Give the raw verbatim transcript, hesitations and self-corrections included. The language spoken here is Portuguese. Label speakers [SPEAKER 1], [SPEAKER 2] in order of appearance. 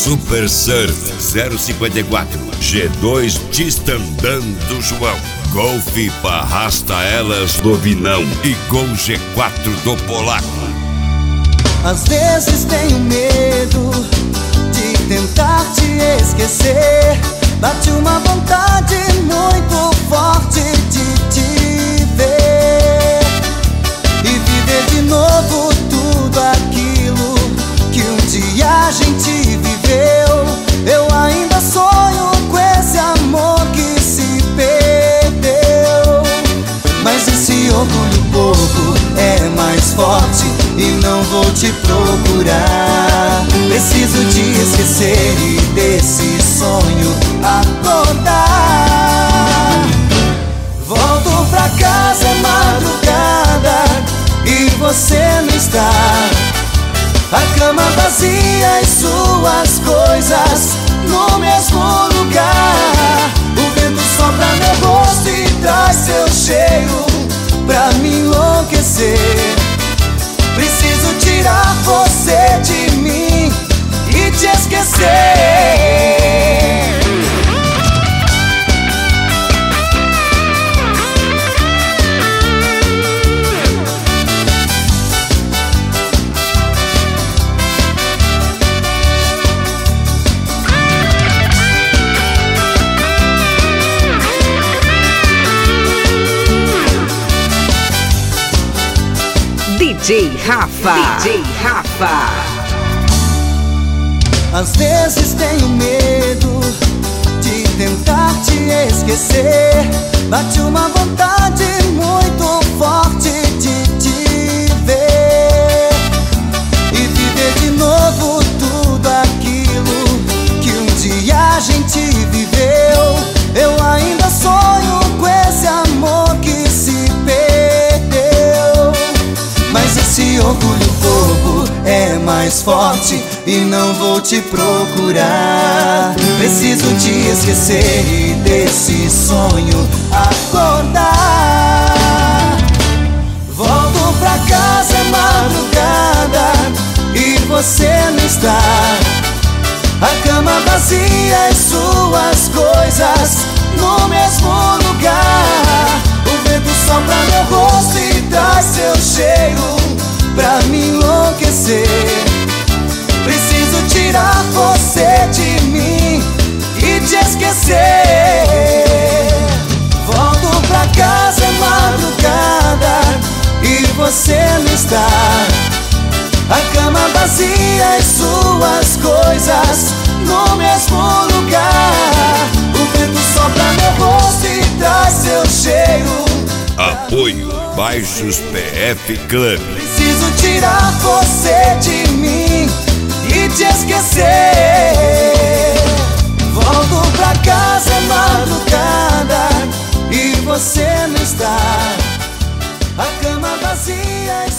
[SPEAKER 1] Super Surf zero cinquenta e quatro, G dois Distandando João, Golf Arrasta Elas do Vinão e Gol G quatro do Polaco.
[SPEAKER 2] Às vezes tenho medo de tentar te esquecer. Bate uma vontade muito forte de te ver e viver de novo tudo aquilo que um dia a gente viveu. Eu ainda sonho com esse amor que se perdeu, mas esse orgulho bobo é mais forte e não vou te procurar. Preciso te esquecer e desse sonho acordar. Volto pra casa, é madrugada e você não está. A cama vazia e suas coisas no mesmo lugar. O vento sopra meu rosto e traz seu cheiro pra me enlouquecer. Preciso tirar você de mim e te esquecer.
[SPEAKER 3] D J Rafa, D J Rafa.
[SPEAKER 2] Às vezes tenho medo de tentar te esquecer. Bate uma vontade muito forte de te ver e viver de novo tudo aquilo que um dia a gente viveu. Eu ainda sonho com esse amor que se perdeu, mas esse orgulho bobo é mais forte e não vou te procurar. Preciso te esquecer e desse sonho acordar. Volto pra casa, é madrugada e você não está. A cama vazia e suas coisas no mesmo lugar. O vento sopra meu rosto e traz seu cheiro pra me enlouquecer. Preciso tirar você de mim e te esquecer. Volto pra casa, é madrugada e você não está. A cama vazia e suas coisas no mesmo lugar. O vento sopra meu rosto e traz seu cheiro.
[SPEAKER 1] Apoio Baixos P F Club.
[SPEAKER 2] Preciso tirar você de mim e te esquecer. Volto pra casa, é madrugada e você não está. A cama vazia e